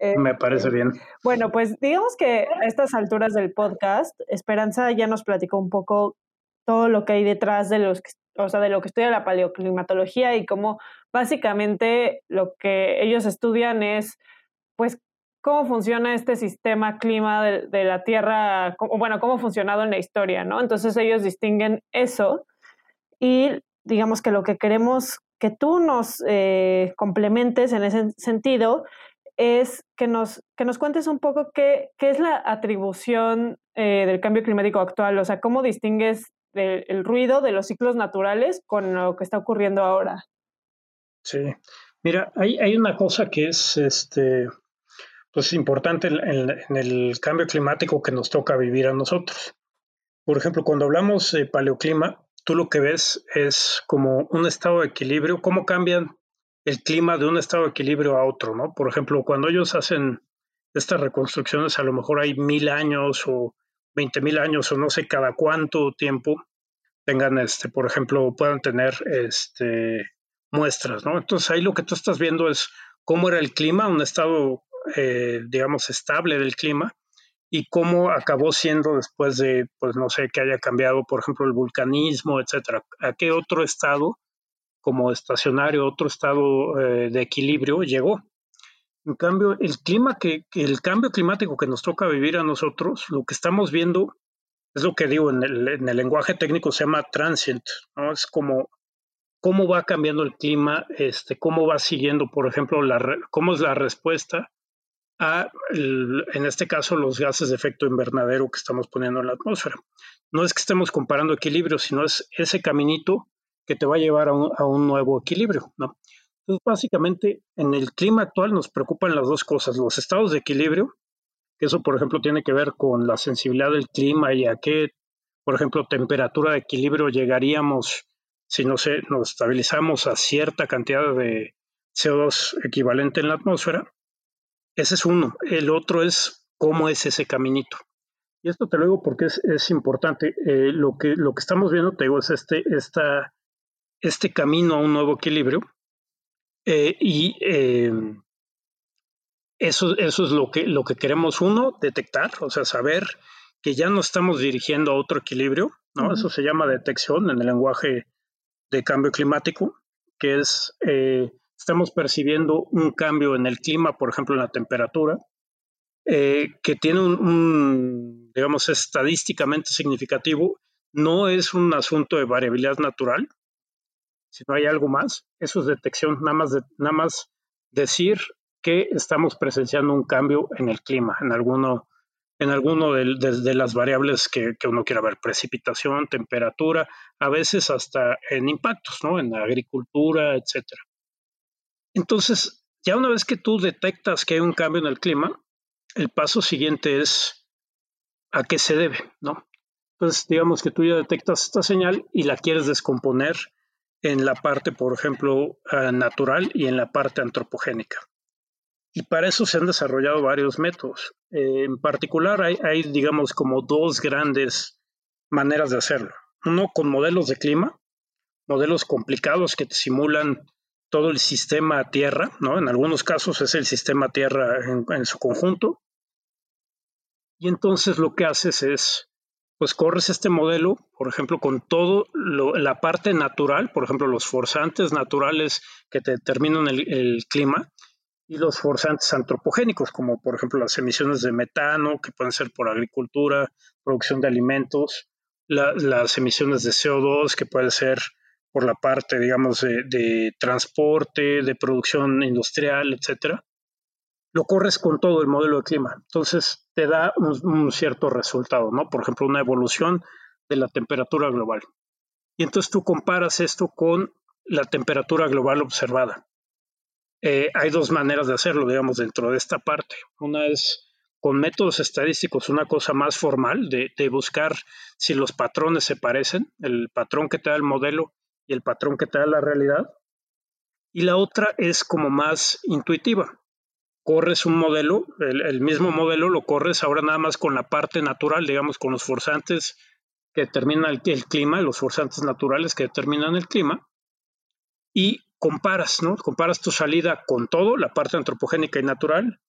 Me parece bien. Bueno, pues digamos que a estas alturas del podcast, Esperanza ya nos platicó un poco todo lo que hay detrás de de lo que estudia la paleoclimatología y cómo básicamente lo que ellos estudian es, pues, cómo funciona este sistema clima de la Tierra, bueno, cómo ha funcionado en la historia, ¿no? Entonces ellos distinguen eso y digamos que lo que queremos que tú nos complementes en ese sentido es que nos cuentes un poco qué es la atribución del cambio climático actual, o sea, cómo distingues el ruido de los ciclos naturales con lo que está ocurriendo ahora. Sí. Mira, hay una cosa que es pues importante en el cambio climático que nos toca vivir a nosotros. Por ejemplo, cuando hablamos de paleoclima, tú lo que ves es como un estado de equilibrio, cómo cambian el clima de un estado de equilibrio a otro, ¿no? Por ejemplo, cuando ellos hacen estas reconstrucciones, a lo mejor hay 1000 años o 20,000 años o no sé cada cuánto tiempo tengan, por ejemplo, puedan tener muestras, ¿no? Entonces ahí lo que tú estás viendo es cómo era el clima, un estado, digamos, estable del clima, y cómo acabó siendo después de, pues no sé, que haya cambiado, por ejemplo, el vulcanismo, etcétera. ¿A qué otro estado, como estacionario, otro estado de equilibrio llegó? En cambio, el cambio climático que nos toca vivir a nosotros, lo que estamos viendo es lo que digo en el lenguaje técnico se llama transient, ¿no? Es como cómo va cambiando el clima, cómo va siguiendo, por ejemplo, cómo es la respuesta en este caso, los gases de efecto invernadero que estamos poniendo en la atmósfera. No es que estemos comparando equilibrios, sino es ese caminito que te va a llevar a un nuevo equilibrio, ¿no? Entonces, básicamente, en el clima actual nos preocupan las dos cosas, los estados de equilibrio, que eso, por ejemplo, tiene que ver con la sensibilidad del clima y a qué, por ejemplo, temperatura de equilibrio llegaríamos si nos estabilizamos a cierta cantidad de CO2 equivalente en la atmósfera. Ese es uno. El otro es cómo es ese caminito. Y esto te lo digo porque es importante. Lo que estamos viendo, te digo, es este camino a un nuevo equilibrio. Y eso es lo que queremos, uno, detectar, o sea, saber que ya no estamos dirigiendo a otro equilibrio, ¿no? Uh-huh. Eso se llama detección en el lenguaje de cambio climático, que es, estamos percibiendo un cambio en el clima, por ejemplo, en la temperatura, que tiene digamos, estadísticamente significativo, no es un asunto de variabilidad natural, sino hay algo más. Eso es detección, nada más decir que estamos presenciando un cambio en el clima, en alguno de las variables que uno quiera ver, precipitación, temperatura, a veces hasta en impactos, ¿no? En la agricultura, etcétera. Entonces, ya una vez que tú detectas que hay un cambio en el clima, el paso siguiente es a qué se debe, ¿no? Entonces, digamos que tú ya detectas esta señal y la quieres descomponer en la parte, por ejemplo, natural y en la parte antropogénica. Y para eso se han desarrollado varios métodos. En particular, hay, digamos, como dos grandes maneras de hacerlo. Uno con modelos de clima, modelos complicados que te simulan todo el sistema Tierra, ¿no? En algunos casos es el sistema Tierra en su conjunto. Y entonces lo que haces es, pues corres este modelo, por ejemplo, con todo la parte natural, por ejemplo, los forzantes naturales que te determinan el clima, y los forzantes antropogénicos, como por ejemplo las emisiones de metano, que pueden ser por agricultura, producción de alimentos, las emisiones de CO2, que pueden ser por la parte, digamos, de transporte, de producción industrial, etcétera. Lo corres con todo el modelo de clima. Entonces te da un cierto resultado, ¿no? Por ejemplo, una evolución de la temperatura global. Y entonces tú comparas esto con la temperatura global observada. Hay dos maneras de hacerlo, digamos, dentro de esta parte. Una es con métodos estadísticos, una cosa más formal de buscar si los patrones se parecen, el patrón que te da el modelo y el patrón que te da la realidad. Y la otra es como más intuitiva. Corres un modelo, el mismo modelo lo corres ahora nada más con la parte natural, digamos, con los forzantes que determinan el clima, los forzantes naturales que determinan el clima, y comparas, ¿no? Comparas tu salida con todo, la parte antropogénica y natural,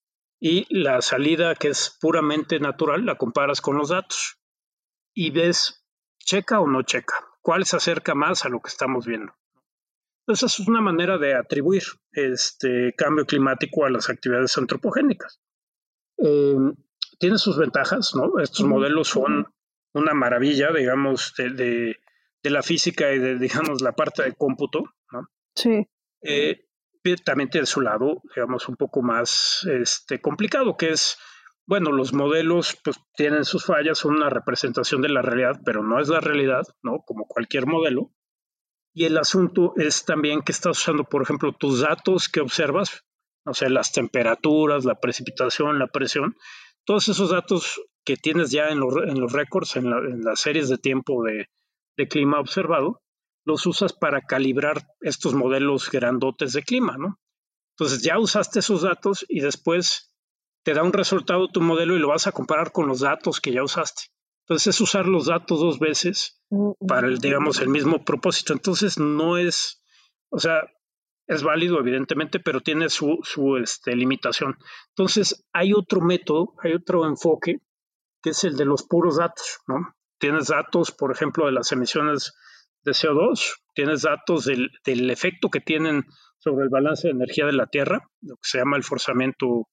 y la salida, que es puramente natural, la comparas con los datos y ves, checa o no checa, cuál se acerca más a lo que estamos viendo. Entonces, esa es una manera de atribuir este cambio climático a las actividades antropogénicas. Tiene sus ventajas, ¿no? Estos modelos son una maravilla, digamos, de la física y de, digamos, la parte de cómputo, ¿no? Sí. También tiene su lado, digamos, un poco más complicado, que es, bueno, los modelos pues tienen sus fallas, son una representación de la realidad, pero no es la realidad, ¿no? Como cualquier modelo. Y el asunto es también que estás usando, por ejemplo, tus datos que observas, o sea, las temperaturas, la precipitación, la presión, todos esos datos que tienes ya en los récords, en las series de tiempo de clima observado, los usas para calibrar estos modelos grandotes de clima, ¿no? Entonces ya usaste esos datos y después te da un resultado tu modelo y lo vas a comparar con los datos que ya usaste. Entonces es usar los datos dos veces para digamos, el mismo propósito. Entonces no es, o sea, es válido evidentemente, pero tiene su limitación. Entonces hay otro método, hay otro enfoque, que es el de los puros datos, ¿no? Tienes datos, por ejemplo, de las emisiones de CO2, tienes datos del efecto que tienen sobre el balance de energía de la Tierra, lo que se llama el forzamiento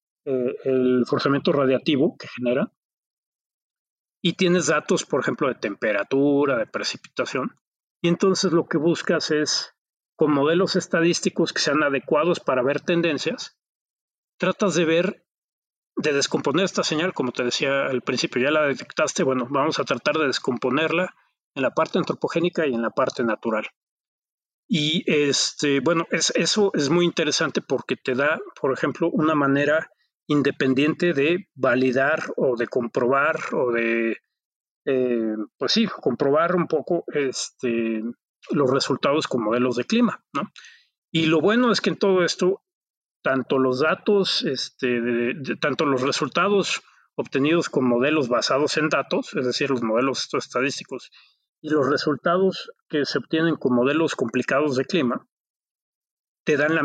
radiativo que genera, y tienes datos, por ejemplo, de temperatura, de precipitación, y entonces lo que buscas es, con modelos estadísticos que sean adecuados para ver tendencias, tratas de descomponer esta señal, como te decía al principio, ya la detectaste, bueno, vamos a tratar de descomponerla en la parte antropogénica y en la parte natural. Y bueno, eso es muy interesante porque te da, por ejemplo, una manera independiente de validar o de comprobar o de, pues sí, comprobar un poco los resultados con modelos de clima, ¿no? Y lo bueno es que en todo esto, tanto los datos, tanto los resultados obtenidos con modelos basados en datos, es decir, los modelos estadísticos, y los resultados que se obtienen con modelos complicados de clima, te dan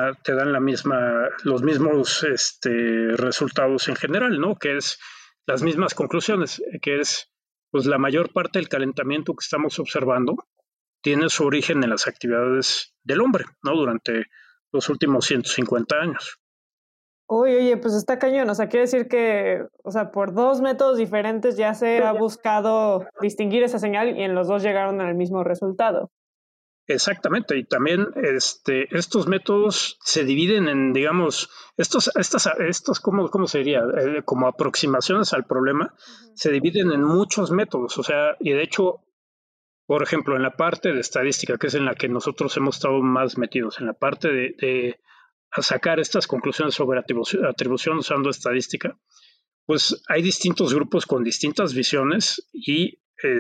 los mismos resultados en general, ¿no? Que es las mismas conclusiones, que es, pues la mayor parte del calentamiento que estamos observando tiene su origen en las actividades del hombre, ¿no? Durante los últimos 150 años. Oye, pues está cañón, o sea, quiere decir que, o sea, por dos métodos diferentes ya se ha buscado distinguir esa señal y en los dos llegaron al mismo resultado. Exactamente, y también estos métodos se dividen en, digamos, estos ¿cómo sería? Como aproximaciones al problema, se dividen en muchos métodos, o sea, y de hecho, por ejemplo, en la parte de estadística, que es en la que nosotros hemos estado más metidos, en la parte de sacar estas conclusiones sobre atribución usando estadística, pues hay distintos grupos con distintas visiones y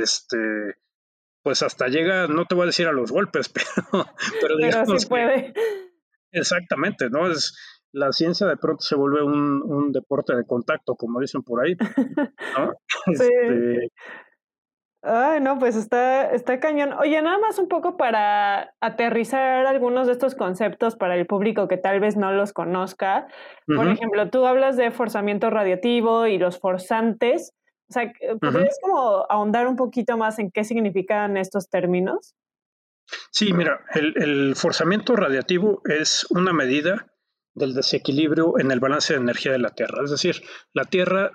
pues hasta llega, no te voy a decir a los golpes, pero Pero sí digamos que puede. exactamente, ¿no? La ciencia de pronto se vuelve un deporte de contacto, como dicen por ahí, ¿no? Sí. Este, Ay, no, pues está cañón. Oye, nada más un poco para aterrizar algunos de estos conceptos para el público que tal vez no los conozca. Por ejemplo, tú hablas de forzamiento radiativo y los forzantes. O sea, ¿podrías como ahondar un poquito más en qué significan estos términos? sí, mira, el forzamiento radiativo es una medida del desequilibrio en el balance de energía de la Tierra. Es decir, la Tierra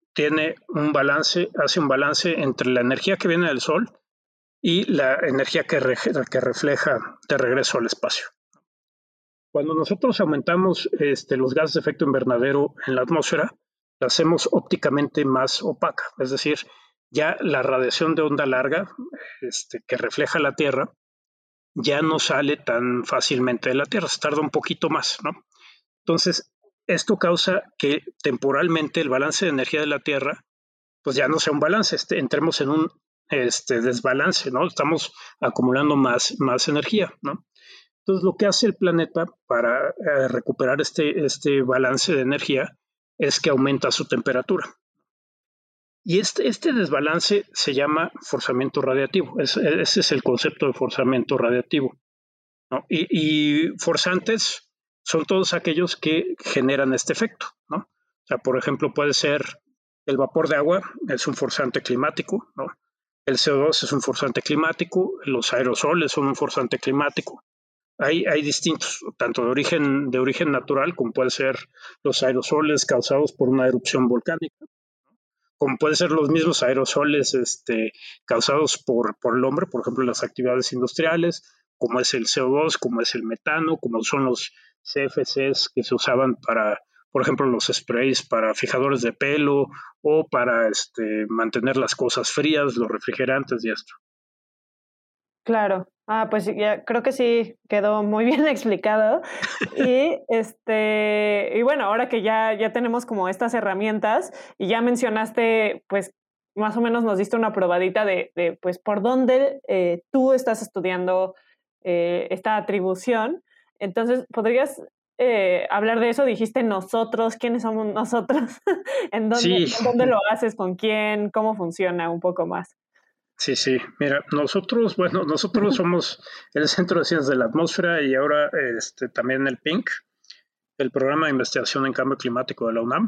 hace un balance entre la energía que viene del Sol y la energía que refleja de regreso al espacio. Cuando nosotros aumentamos los gases de efecto invernadero en la atmósfera, la hacemos ópticamente más opaca, es decir, ya la radiación de onda larga que refleja la Tierra ya no sale tan fácilmente de la Tierra, se tarda un poquito más, ¿no? Entonces, esto causa que temporalmente el balance de energía de la Tierra pues ya no sea un balance, entremos en un desbalance, ¿no? Estamos acumulando más energía, ¿no? Entonces, lo que hace el planeta para recuperar este balance de energía es que aumenta su temperatura. Y este desbalance se llama forzamiento radiativo. Ese es el concepto de forzamiento radiativo, ¿no? Y forzantes son todos aquellos que generan este efecto, ¿no? O sea, por ejemplo, puede ser el vapor de agua, es un forzante climático, ¿no? El CO2 es un forzante climático, los aerosoles son un forzante climático. Hay distintos, tanto de origen natural, como pueden ser los aerosoles causados por una erupción volcánica, como pueden ser los mismos aerosoles causados por el hombre, por ejemplo, las actividades industriales, como es el CO2, como es el metano, como son los CFCs que se usaban para, por ejemplo, los sprays para fijadores de pelo o para mantener las cosas frías, los refrigerantes y esto. Claro. Pues ya creo que sí quedó muy bien explicado. Y y bueno, ahora que ya tenemos como estas herramientas y ya mencionaste, pues más o menos nos diste una probadita de pues por dónde tú estás estudiando esta atribución. Entonces, ¿podrías hablar de eso? Dijiste nosotros, ¿quiénes somos nosotros? Sí, ¿En dónde lo haces? ¿Con quién? ¿Cómo funciona un poco más? sí. Mira, nosotros somos el Centro de Ciencias de la Atmósfera y ahora también el PINC, el Programa de Investigación en Cambio Climático de la UNAM.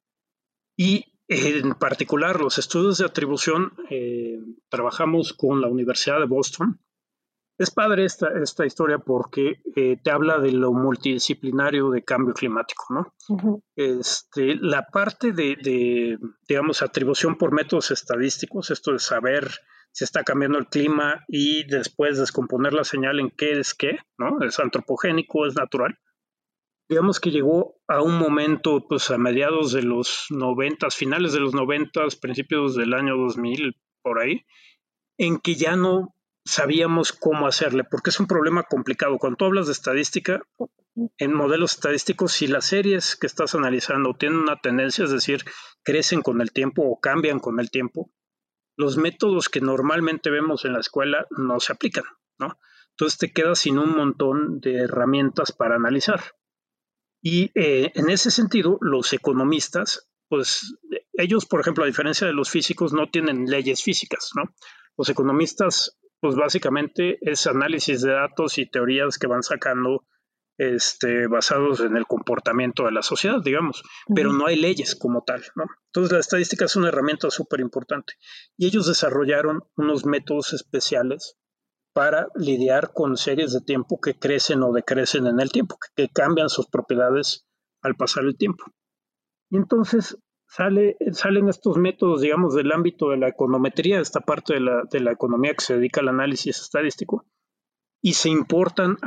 Y en particular, los estudios de atribución, trabajamos con la Universidad de Boston. Es padre esta historia porque te habla de lo multidisciplinario de cambio climático, ¿no? Ujú. La parte digamos, atribución por métodos estadísticos, esto de saber si está cambiando el clima y después descomponer la señal en qué es qué, ¿no? Es antropogénico, es natural. Digamos que llegó a un momento, pues a mediados de los 90, finales de los 90, principios del año 2000, por ahí, en que ya no sabíamos cómo hacerle, porque es un problema complicado. Cuando tú hablas de estadística, en modelos estadísticos, si las series que estás analizando tienen una tendencia, es decir, crecen con el tiempo o cambian con el tiempo, los métodos que normalmente vemos en la escuela no se aplican, ¿no? Entonces te quedas sin un montón de herramientas para analizar. Y en ese sentido, los economistas, pues ellos, por ejemplo, a diferencia de los físicos, no tienen leyes físicas, ¿no? Los economistas, pues básicamente es análisis de datos y teorías que van sacando basados en el comportamiento de la sociedad, digamos, pero Ujú. no hay leyes como tal, ¿no? Entonces la estadística es una herramienta súper importante y ellos desarrollaron unos métodos especiales para lidiar con series de tiempo que crecen o decrecen en el tiempo, que cambian sus propiedades al pasar el tiempo. Y entonces salen estos métodos, digamos, del ámbito de la econometría, esta parte de la economía que se dedica al análisis estadístico, y se importan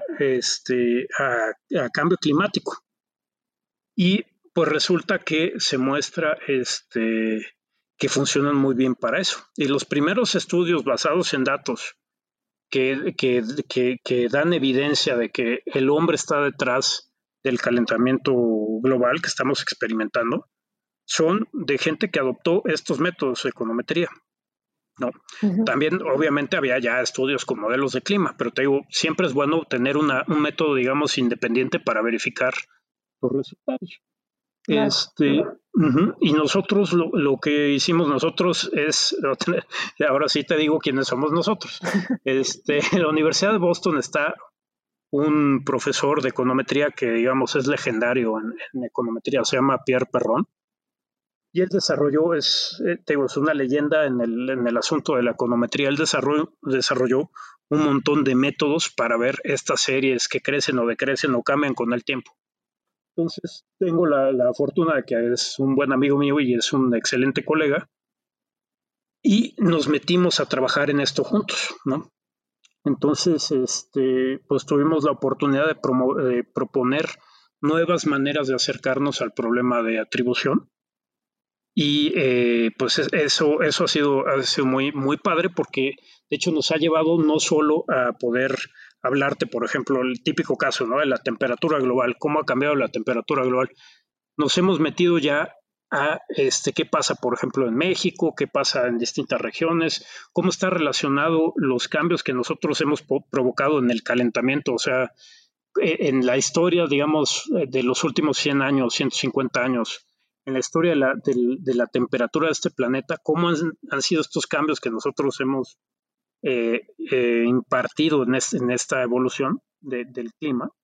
a cambio climático. Y pues resulta que se muestra que funcionan muy bien para eso. Y los primeros estudios basados en datos que dan evidencia de que el hombre está detrás del calentamiento global que estamos experimentando son de gente que adoptó estos métodos de econometría, ¿no? Ujú. También, obviamente, había ya estudios con modelos de clima, pero te digo, siempre es bueno tener un método, digamos, independiente para verificar los resultados. Claro. Y nosotros, lo que hicimos nosotros es, ahora sí te digo quiénes somos nosotros. En la Universidad de Boston está un profesor de econometría que, digamos, es legendario en econometría, se llama Pierre Perron, y él desarrolló, te digo, es una leyenda en el asunto de la econometría. Él desarrolló un montón de métodos para ver estas series que crecen o decrecen o cambian con el tiempo. Entonces, tengo la fortuna de que es un buen amigo mío y es un excelente colega, y nos metimos a trabajar en esto juntos, ¿no? Entonces, pues tuvimos la oportunidad de proponer nuevas maneras de acercarnos al problema de atribución. Y pues eso ha sido muy padre porque de hecho nos ha llevado no solo a poder hablarte, por ejemplo, el típico caso, ¿no? De la temperatura global, cómo ha cambiado la temperatura global. Nos hemos metido ya a qué pasa, por ejemplo, en México, qué pasa en distintas regiones, cómo está relacionado los cambios que nosotros hemos provocado en el calentamiento, o sea, en la historia, digamos, de los últimos 100 años, 150 años, en la historia de la temperatura de este planeta, cómo han sido estos cambios que nosotros hemos impartido en esta evolución del clima.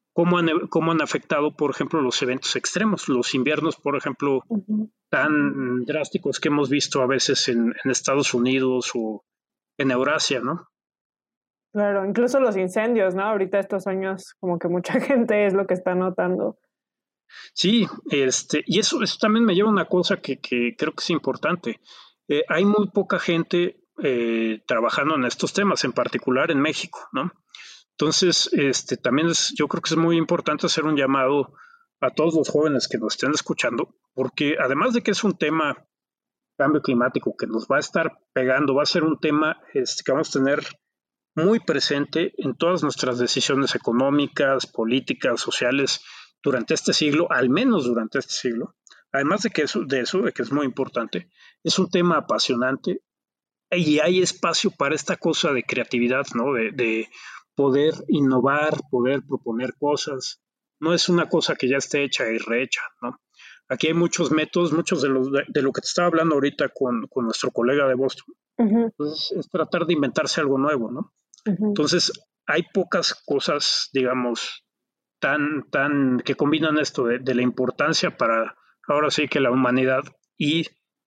cómo han afectado, por ejemplo, los eventos extremos, los inviernos, por ejemplo, tan drásticos que hemos visto a veces en Estados Unidos o en Eurasia, ¿no? Claro, incluso los incendios, ¿no? Ahorita estos años como que mucha gente es lo que está notando. Sí, y eso también me lleva a una cosa que creo que es importante. Hay muy poca gente trabajando en estos temas, en particular en México, ¿no? Entonces, también yo creo que es muy importante hacer un llamado a todos los jóvenes que nos estén escuchando, porque además de que es un tema, cambio climático, que nos va a estar pegando, va a ser un tema que vamos a tener muy presente en todas nuestras decisiones económicas, políticas, sociales durante este siglo, al menos durante este siglo. Además de que es muy importante, es un tema apasionante y hay espacio para esta cosa de creatividad, ¿no? De poder innovar, poder proponer cosas. No es una cosa que ya esté hecha y rehecha, ¿no? Aquí hay muchos métodos, muchos de lo que te estaba hablando ahorita con nuestro colega de Boston. Entonces, es tratar de inventarse algo nuevo, ¿no? Entonces, hay pocas cosas, digamos, que combinan esto de la importancia para, ahora sí que la humanidad y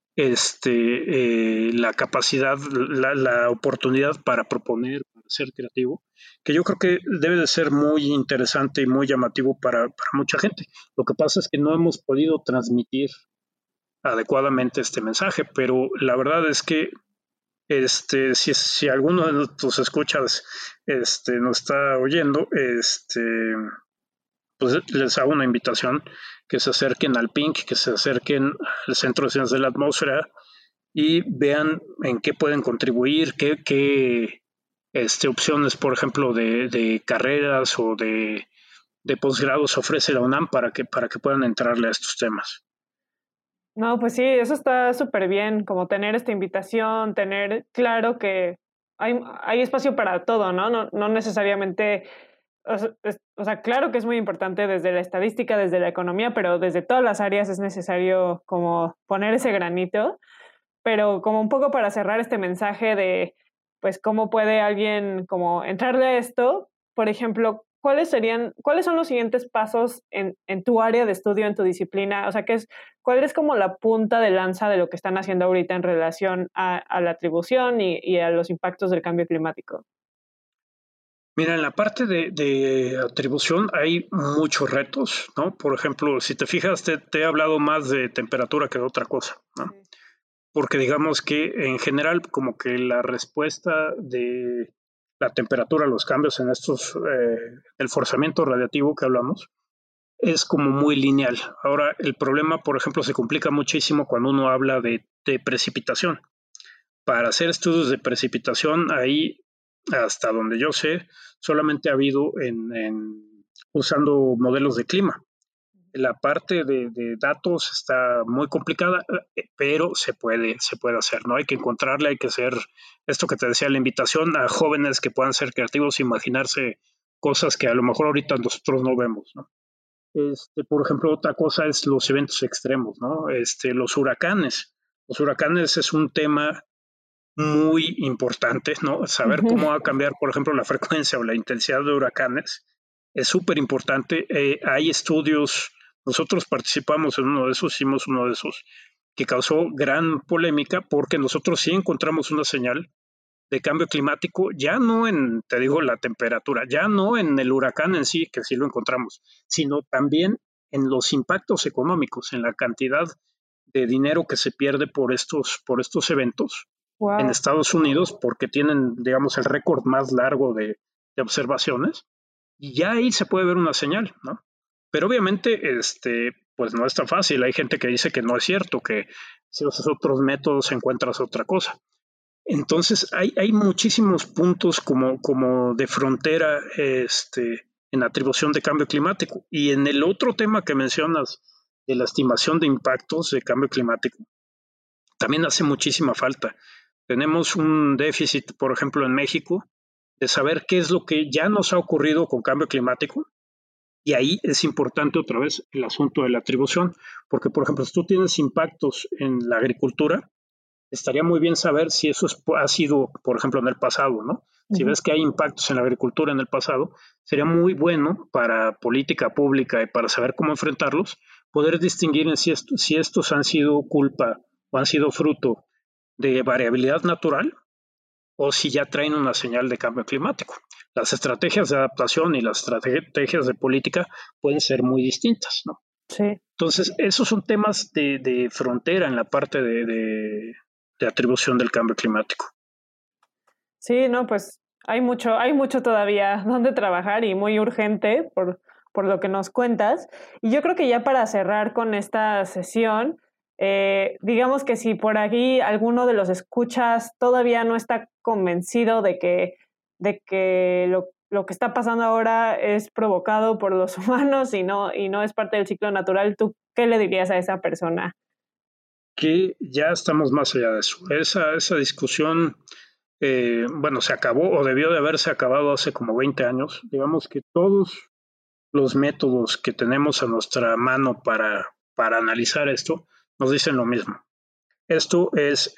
la capacidad, la oportunidad para proponer, para ser creativo, que yo creo que debe de ser muy interesante y muy llamativo para mucha gente. Lo que pasa es que no hemos podido transmitir adecuadamente este mensaje, pero la verdad es que si alguno de tus escuchas nos está oyendo, pues les hago una invitación que se acerquen al PINC, que se acerquen al Centro de Ciencias de la Atmósfera y vean en qué pueden contribuir, qué opciones, por ejemplo, de carreras o de posgrados ofrece la UNAM para que puedan entrarle a estos temas. No, pues sí, eso está súper bien, como tener esta invitación, tener claro que hay espacio para todo, ¿no? No necesariamente, o sea, claro que es muy importante desde la estadística, desde la economía, pero desde todas las áreas es necesario como poner ese granito, pero como un poco para cerrar este mensaje de, pues, cómo puede alguien como entrarle a esto, por ejemplo, cuáles son los siguientes pasos en tu área de estudio, en tu disciplina? O sea, ¿cuál es como la punta de lanza de lo que están haciendo ahorita en relación a la atribución y a los impactos del cambio climático? Mira, en la parte de atribución hay muchos retos, ¿no? Por ejemplo, si te fijas, te he hablado más de temperatura que de otra cosa, ¿no? Sí. Porque digamos que en general como que la respuesta de la temperatura a los cambios en el forzamiento radiativo que hablamos, es como muy lineal. Ahora, el problema, por ejemplo, se complica muchísimo cuando uno habla de precipitación. Para hacer estudios de precipitación, ahí, hasta donde yo sé, solamente ha habido usando modelos de clima. La parte de datos está muy complicada, pero se puede hacer, ¿no? Hay que encontrarle, hay que hacer esto que te decía, la invitación a jóvenes que puedan ser creativos, imaginarse cosas que a lo mejor ahorita nosotros no vemos, ¿no? Por ejemplo, otra cosa es los eventos extremos, ¿no? Los huracanes. Los huracanes es un tema muy importante, ¿no? Saber cómo va a cambiar, por ejemplo, la frecuencia o la intensidad de huracanes es súper importante. Hay estudios, nosotros participamos en uno de esos, hicimos uno de esos, que causó gran polémica porque nosotros sí encontramos una señal de cambio climático, ya no en, te digo, la temperatura, ya no en el huracán en sí, que sí lo encontramos, sino también en los impactos económicos, en la cantidad de dinero que se pierde por estos eventos en Wow. Estados Unidos, porque tienen, digamos, el récord más largo de observaciones, y ya ahí se puede ver una señal, ¿no? Pero obviamente, pues no es tan fácil. Hay gente que dice que no es cierto, que si usas otros métodos encuentras otra cosa. Entonces, hay muchísimos puntos como de frontera en atribución de cambio climático. Y en el otro tema que mencionas, de la estimación de impactos de cambio climático, también hace muchísima falta. Tenemos un déficit, por ejemplo, en México, de saber qué es lo que ya nos ha ocurrido con cambio climático. Y ahí es importante otra vez el asunto de la atribución, porque, por ejemplo, si tú tienes impactos en la agricultura, estaría muy bien saber si eso ha sido, por ejemplo, en el pasado, ¿no? Si ves que hay impactos en la agricultura en el pasado, sería muy bueno para política pública y para saber cómo enfrentarlos, poder distinguir en si estos han sido culpa o han sido fruto de variabilidad natural o si ya traen una señal de cambio climático. Las estrategias de adaptación y las estrategias de política pueden ser muy distintas, ¿no? Sí. Entonces, esos son temas de frontera en la parte de atribución del cambio climático. Sí, no, pues hay mucho todavía donde trabajar y muy urgente por lo que nos cuentas. Y yo creo que ya para cerrar con esta sesión, digamos que si por aquí alguno de los escuchas todavía no está convencido de que lo que está pasando ahora es provocado por los humanos y no es parte del ciclo natural, ¿tú qué le dirías a esa persona? Que ya estamos más allá de eso. Esa discusión, bueno, se acabó o debió de haberse acabado hace como 20 años. Digamos que todos los métodos que tenemos a nuestra mano para analizar esto nos dicen lo mismo. Esto es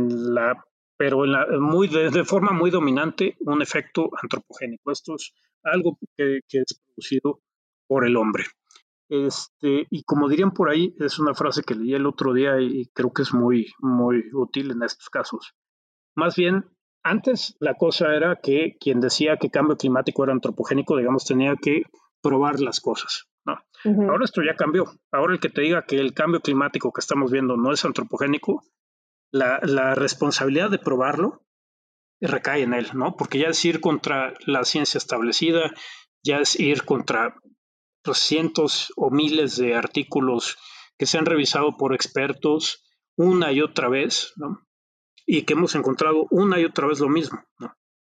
de forma muy dominante un efecto antropogénico. Esto es algo que es producido por el hombre. Y como dirían por ahí, es una frase que leí el otro día y creo que es muy, muy útil en estos casos. Más bien, antes la cosa era que quien decía que cambio climático era antropogénico, digamos, tenía que probar las cosas, ¿no? Uh-huh. Ahora esto ya cambió. Ahora el que te diga que el cambio climático que estamos viendo no es antropogénico, la responsabilidad de probarlo recae en él, ¿no? Porque ya es ir contra la ciencia establecida, ya es ir contra los cientos o miles de artículos que se han revisado por expertos una y otra vez, ¿no? Y que hemos encontrado una y otra vez lo mismo, ¿no?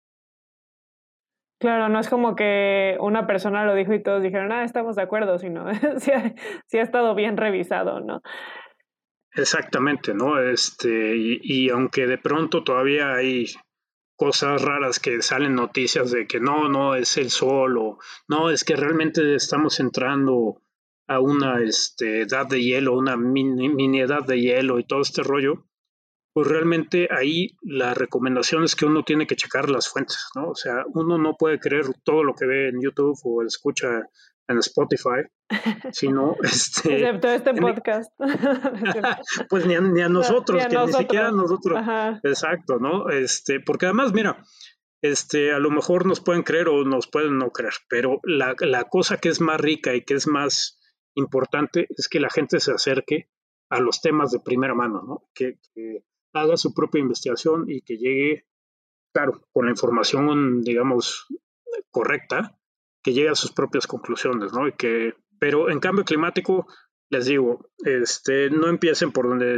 Claro, no es como que una persona lo dijo y todos dijeron, estamos de acuerdo, sino sí ha estado bien revisado, ¿no? Exactamente, ¿no? Y aunque de pronto todavía hay cosas raras que salen noticias de que no es el sol o no, es que realmente estamos entrando a una edad de hielo, una mini edad de hielo y todo este rollo, pues realmente ahí la recomendación es que uno tiene que checar las fuentes, ¿no? O sea, uno no puede creer todo lo que ve en YouTube o escucha en Spotify, sino Excepto este podcast. pues ni a nosotros, ni que ni siquiera a nosotros. nosotros, Ajá. exacto, ¿no? Porque además, mira, a lo mejor nos pueden creer o nos pueden no creer, pero la cosa que es más rica y que es más importante es que la gente se acerque a los temas de primera mano, ¿no? Que haga su propia investigación y que llegue, claro, con la información, digamos, correcta, que llegue a sus propias conclusiones, ¿no? Pero en cambio climático, les digo, no empiecen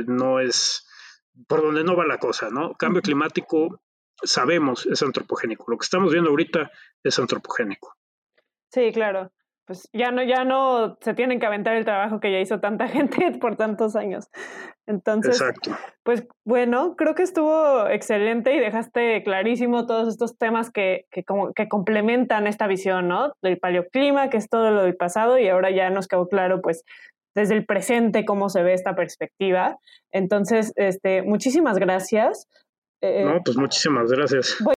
por donde no va la cosa, ¿no? Cambio climático, sabemos, es antropogénico. Lo que estamos viendo ahorita es antropogénico. Sí, claro. Pues ya no se tienen que aventar el trabajo que ya hizo tanta gente por tantos años. Entonces, exacto. Pues bueno, creo que estuvo excelente y dejaste clarísimo todos estos temas que complementan esta visión, ¿no? Del paleoclima, que es todo lo del pasado, y ahora ya nos quedó claro, pues, desde el presente cómo se ve esta perspectiva. Entonces, muchísimas gracias. No, pues muchísimas gracias.